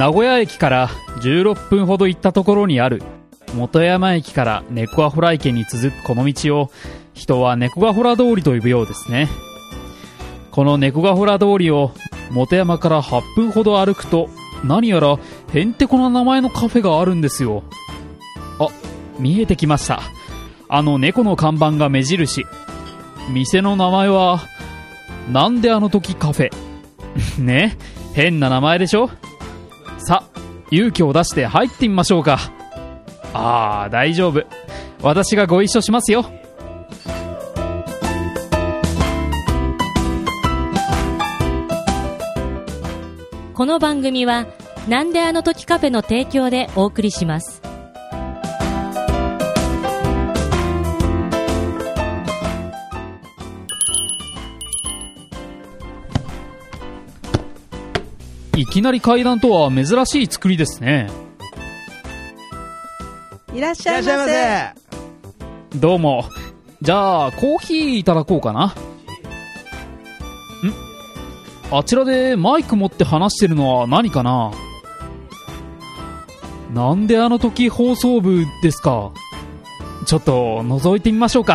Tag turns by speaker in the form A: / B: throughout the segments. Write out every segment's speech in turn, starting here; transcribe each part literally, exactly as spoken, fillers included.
A: 名古屋駅からじゅうろっぷんほど行ったところにある本山駅から猫ヶ洞池に続くこの道を人は猫ヶ洞通りと呼ぶようですね。この猫ヶ洞通りを本山からはっぷんほど歩くと何やらへんてこな名前のカフェがあるんですよ。あ、見えてきました。あの猫の看板が目印。店の名前はなんであの時カフェね、変な名前でしょ。さ、勇気を出して入ってみましょうか。ああ、大丈夫、私がご一緒しますよ。
B: この番組はなんであの時カフェの提供でお送りします。
A: いきなり階段とは珍しい作りですね。
C: いらっしゃいませ。
A: どうも。じゃあコーヒーいただこうかな。ん、あちらでマイク持って話してるのは何かな。なんであの時放送部ですか。ちょっと覗いてみましょうか。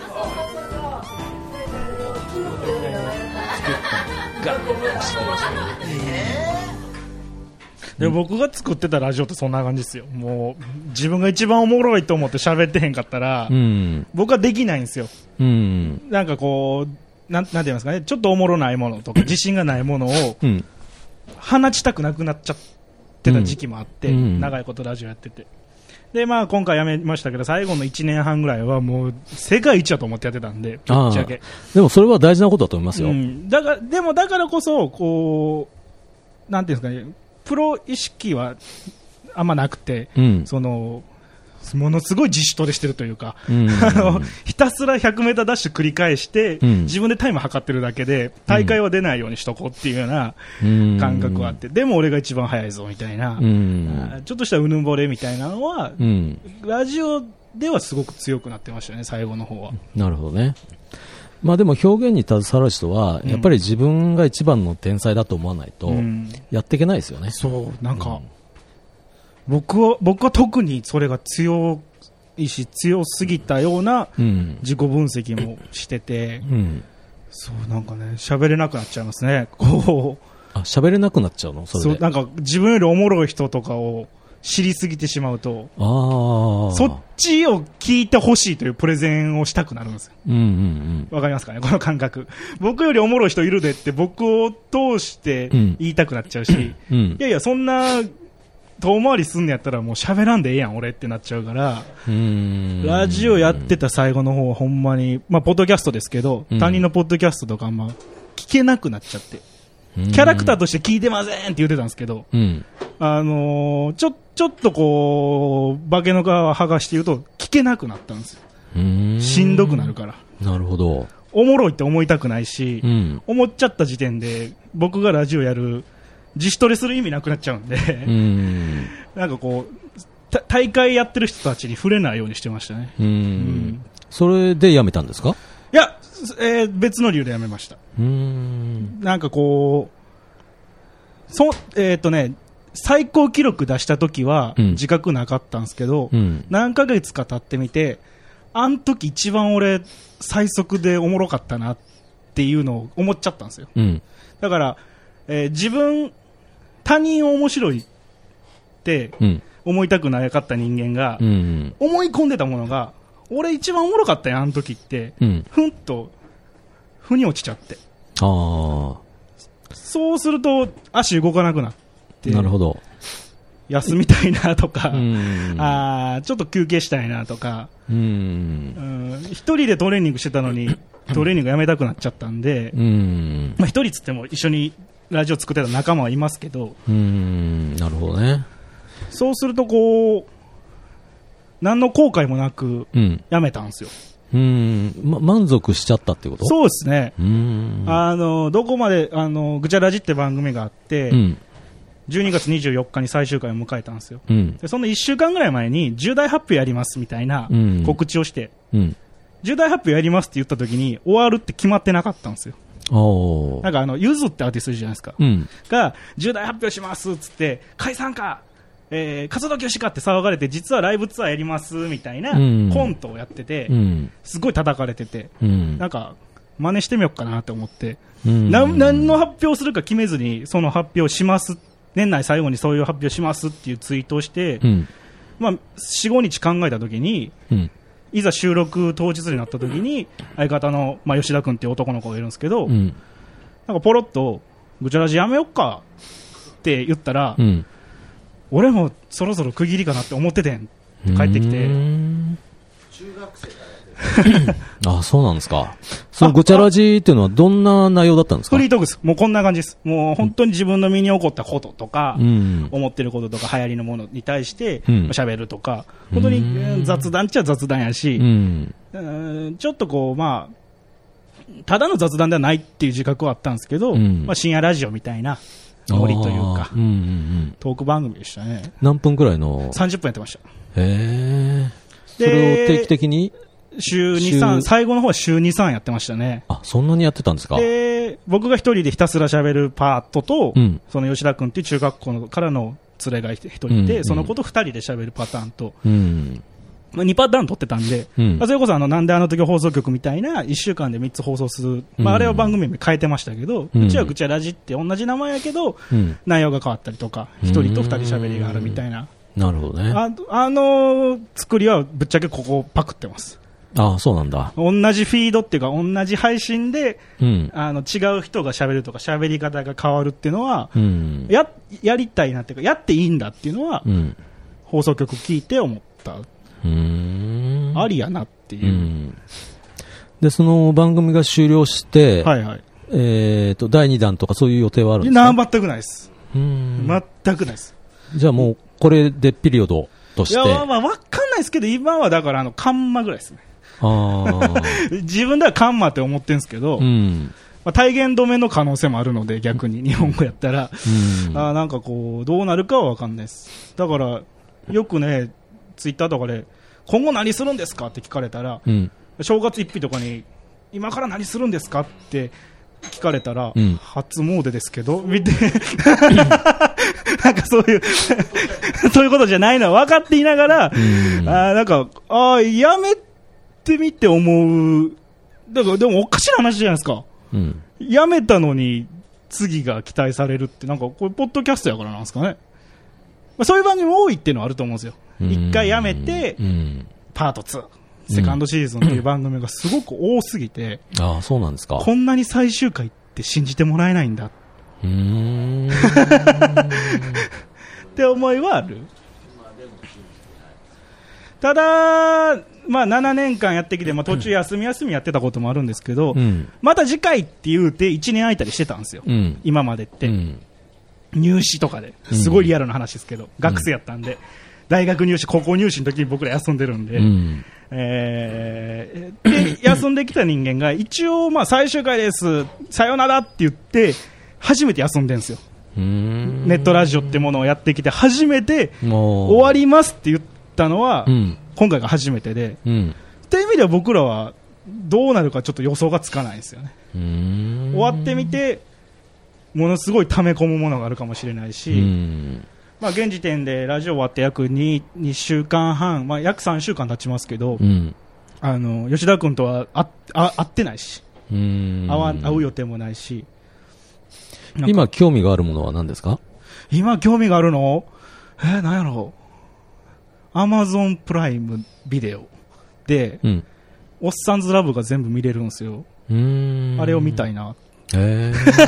D: で僕が作ってたラジオってそんな感じですよ。もう自分が一番おもろいと思って喋ってへんかったら、うん、僕はできないんですよ、うん、なんかこうなん、なんて言いますかね、ちょっとおもろないものとか自信がないものを放ちたくなくなっちゃってた時期もあって、うん、長いことラジオやってて、で、まあ、今回やめましたけど最後のいちねんはんぐらいはもう世界一だと思ってやってたんで、ぶっちゃけ。
E: でもそれは大事なことだと思いますよ、
D: うん、だからでもだからこそこうなんていうんですかね、プロ意識はあんまなくて、うん、そのものすごい自主トレしてるというか、うん、あのひたすらひゃくメーターダッシュ繰り返して、うん、自分でタイム測ってるだけで大会は出ないようにしとこうっていうような感覚はあって、うん、でも俺が一番速いぞみたいな、うん、ちょっとしたうぬぼれみたいなのは、うん、ラジオではすごく強くなってましたね、最後の方は。
E: なるほどね。まあ、でも表現に携わる人はやっぱり自分が一番の天才だと思わないとやっていけないですよね、うん、
D: そうなんか、うん、僕は僕は特にそれが強いし強すぎたような自己分析もしてて、うん、そうなんかね喋れなくなっちゃいますね。こう
E: あ喋れなくなっちゃうのそれで。
D: そうなんか自分よりおもろい人とかを知りすぎてしまうと、あそっちを聞いてほしいというプレゼンをしたくなるんですよ。うんうんうん、わかりますかねこの感覚。僕よりおもろい人いるでって僕を通して言いたくなっちゃうし、うん、いやいやそんな遠回りすんのやったらもう喋らんでええやん俺ってなっちゃうから、うーんラジオやってた最後の方はほんまに、まあ、ポッドキャストですけど、うん、他人のポッドキャストとかあんま聞けなくなっちゃって、キャラクターとして聞いてませんって言ってたんですけど、うん、あのー、ちょ、ちょっとこう化けの皮を剥がして言うと聞けなくなったんですよ。うーんしんどくなるから。
E: なるほど。
D: おもろいって思いたくないし、うん、思っちゃった時点で僕がラジオやる自主トレする意味なくなっちゃうんで、うんなんかこう大会やってる人たちに触れないようにしてましたね。うんうん
E: それでやめたんですか？
D: いや、えー、別の理由でやめました。うーんなんかこうそ、えーっとね、最高記録出した時は自覚なかったんですけど、うん、何ヶ月か経ってみてあん時一番俺最速でおもろかったなっていうのを思っちゃったんですよ、うん、だから、えー、自分他人を面白いって思いたくなかった人間が、うん、思い込んでたものが俺一番おもろかったやんあの時って、うん、ふんと腑に落ちちゃって、あそうすると足動かなくなって
E: なるほど
D: 休みたいなとか、あちょっと休憩したいなとか、うんうん一人でトレーニングしてたのにトレーニングやめたくなっちゃったんで、うんまあ、一人つっても一緒にラジオ作ってた仲間はいますけど、
E: うんなるほどね。
D: そうするとこう何の後悔もなくやめたんですよ。
E: うん、ま、満足しちゃったってこと？
D: そうですね。うんあのどこまであのぐちゃラジって番組があって、うんじゅうにがつにじゅうよっかに最終回を迎えたんですよ、うん、でそのいっしゅうかんぐらい前に重大発表やりますみたいな告知をして、うん、重大発表やりますって言った時に終わるって決まってなかったんですよ。 よ。なんかあの、ゆずってアーティストいるじゃないですか。
E: うん、
D: が、重大発表しますっつって、解散か、えー、活動休止かって騒がれて、実はライブツアーやりますみたいなコントをやってて、うん、すごい叩かれてて、うん、なんか、真似してみようかなと思って、うん、な何の発表するか決めずに、その発表します、年内最後にそういう発表しますっていうツイートをして、うん、まあ、よん、ごにち考えたときに、うん、いざ収録当日になったときに、相方の、まあ、吉田君っていう男の子がいるんですけど、うん、なんかポロッと、ぐちゃらじやめよっかって言ったら、うん、俺もそろそろ区切りかなって思っててんって帰ってきて、
C: 中学生から
E: ああ、そうなんですか。そのぐちゃらじっていうのはどんな内容だったんですか？
D: フリートークです。もうこんな感じです。もう本当に自分の身に起こったこととか、うん、思ってることとか流行りのものに対して喋るとか、うん、本当に雑談っちゃ雑談やし、うん、うんちょっとこう、まあ、ただの雑談ではないっていう自覚はあったんですけど、うん、まあ、深夜ラジオみたいなノリというか、うんうんうん、トーク番組でしたね。
E: 何分くらいの？
D: さんじゅっぷんやってました。
E: へー。それを定期的に
D: 週に、さん、最後の方は週に、さんやってましたね。
E: あ、そんなにやってたんですか？
D: で、僕が一人でひたすら喋るパートと、うん、その吉田君っていう中学校のからの連れが一人いて、うんうん、その子と二人で喋るパターンと、うん、まあ、にパターン撮ってたんで、うん、それこそあの、なんであの時放送局みたいな、いっしゅうかんでみっつ放送する、まあ、あれは番組名変えてましたけど、うん、うちはぐちゃラジって同じ名前やけど、うん、内容が変わったりとか、一人と二人喋りがあるみたいな。
E: なるほどね。
D: あ、あの作りはぶっちゃけここパクってます。
E: ああ、そうなんだ。
D: 同じフィードっていうか、同じ配信で、うん、あの違う人が喋るとか、喋り方が変わるっていうのは、うん、や、やりたいなっていうか、やっていいんだっていうのは、うん、放送局聞いて思った。うーん、ありやなっていう、うん。
E: で、その番組が終了して、
D: はいはい。
E: えっと、だいにだんとかそういう予定はあるんですか？
D: な、全くないです。うん。全くないです。
E: じゃあもう、これでピリオドとして。
D: いや、まあ、わかんないですけど、今はだから、あの、カンマぐらいですね。
E: あ
D: 自分ではカンマって思ってるんですけど、うん、まあ、体言止めの可能性もあるので、逆に日本語やったら、うん、あなんかこう、どうなるかは分かんないです。だから、よくね、ツイッターとかで、今後何するんですかって聞かれたら、うん、正月一日とかに、今から何するんですかって聞かれたら、うん、初詣ですけど、見て、なんかそういう、そういうことじゃないのは分かっていながら、うん、あなんか、あやめってみて思う。だからでもおかしな話じゃないですか。うん、やめたのに次が期待されるってなんかこれポッドキャストやからなんですかね。まあ、そういう番組多いっていうのはあると思うんですよ。一回やめて、うん、パートツー、セカンドシーズンっていう番組がすごく多すぎて、
E: うん、ああそうなんですか。
D: こんなに最終回って信じてもらえないんだ。うーんって思いはある。ただ、まあ、ななねんかんやってきて、まあ、途中休み休みやってたこともあるんですけど、うん、また次回って言うていちねん空いたりしてたんですよ、うん、今までって、うん、入試とかですごいリアルな話ですけど、うん、学生やったんで、大学入試、高校入試の時に僕ら休んでるんで、うん、えー、で休んできた人間が一応まあ最終回ですさよならって言って初めて休んでるんですよ。うーん、ネットラジオってものをやってきて初めて終わりますって言ったのは、うん、今回が初めてで、うん、っていう意味では僕らはどうなるかちょっと予想がつかないですよね。うーん、終わってみてものすごい溜め込むものがあるかもしれないし、うん、まあ、現時点でラジオ終わって約 2, 2週間半、まあ、約さんしゅうかん経ちますけど、うん、あの吉田君とはああ会ってないし、うーん、会わ会う予定もないし。
E: 今興味があるものは何ですか？
D: 今興味があるの、えー、何やろう、アマゾンプライムビデオで、うん、おっさんずラブが全部見れるんですよ。うーん、あれを見たいな。へ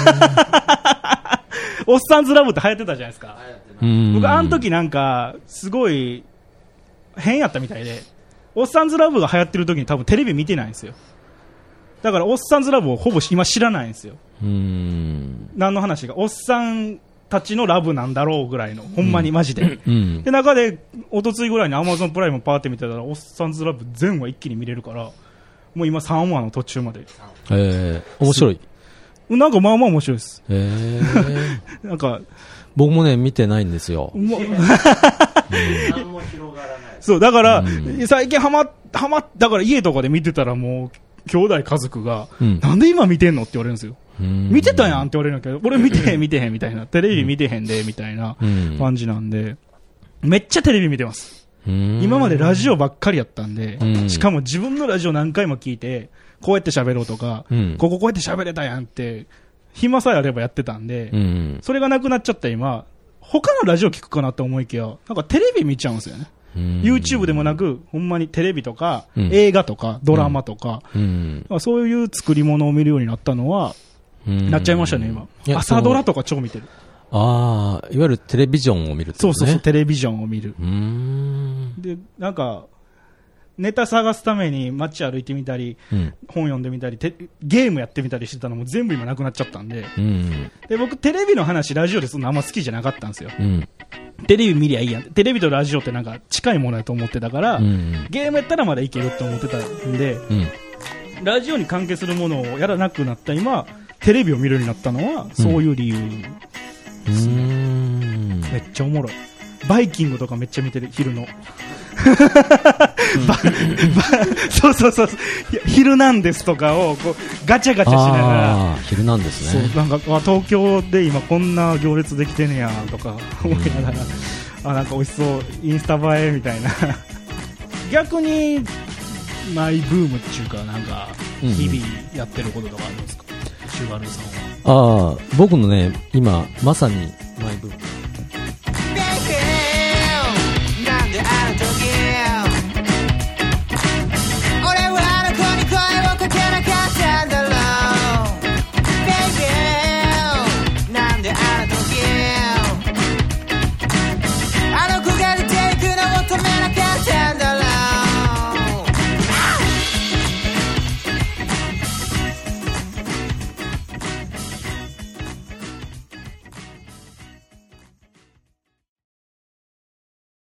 D: おっさんずラブって流行ってたじゃないですか。僕あの時なんかすごい変やったみたいで、おっさんずラブが流行ってる時に多分テレビ見てないんですよ。だからおっさんずラブをほぼ今知らないんですよ。うーん、何の話がおっさんたちのラブなんだろうぐらいの、ほんまにマジで、うん、で中でおとついぐらいにアマゾンプライムパーって見てたらおっさんずラブ全話一気に見れるから、もう今さんわの途中まで。
E: えー、面白い。
D: なんかまあまあ面白いです。
E: え
D: ー、なんか
E: 僕もね見てないんですよ。うん、何
D: も広がらない。そうだから、うん、最近ハマハマだから家とかで見てたらもう兄弟家族が、うん、なんで今見てんのって言われるんですよ。 見てたやんって言われるんだけど、俺見てへん見てへんみたいな、テレビ見てへんでみたいな感じなんで、めっちゃテレビ見てます。今までラジオばっかりやったんで、しかも自分のラジオ何回も聞いて、こうやって喋ろうとか、こここうやって喋れたやんって、暇さえあればやってたんで、それがなくなっちゃった今、他のラジオ聞くかなって思いきや、なんかテレビ見ちゃうんですよね。YouTube でもなく、ほんまにテレビとか、映画とか、ドラマとか、そういう作り物を見るようになったのは、なっちゃいましたね、今。朝ドラとか超見てる。
E: ああ、いわゆるテレビジョンを見るってことね。
D: そうそうそう、テレビジョンを見る。で、なんか、ネタ探すために街歩いてみたり、うん、本読んでみたり、ゲームやってみたりしてたのも全部今なくなっちゃったんで、うん、で僕テレビの話ラジオでするのあんま好きじゃなかったんですよ、うん、テレビ見りゃいいやん、テレビとラジオってなんか近いものやと思ってたから、うん、ゲームやったらまだいけると思ってたんで、うん、ラジオに関係するものをやらなくなった今テレビを見るようになったのはそういう理由ですね、うん、めっちゃおもろい。バイキングとかめっちゃ見てる、昼のそうそうそう、ヒルナンデスとかをこうガチャガチャしながら、
E: ヒルナンデスね、
D: そうなんか東京で今こんな行列できてんねやとか思いながら、あなんか美味しそうインスタ映えみたいな逆にマイブームっていうかなんか日々やってることとかあるんですか、シュガルさんは。
E: ああ、僕のね今まさにマイブーム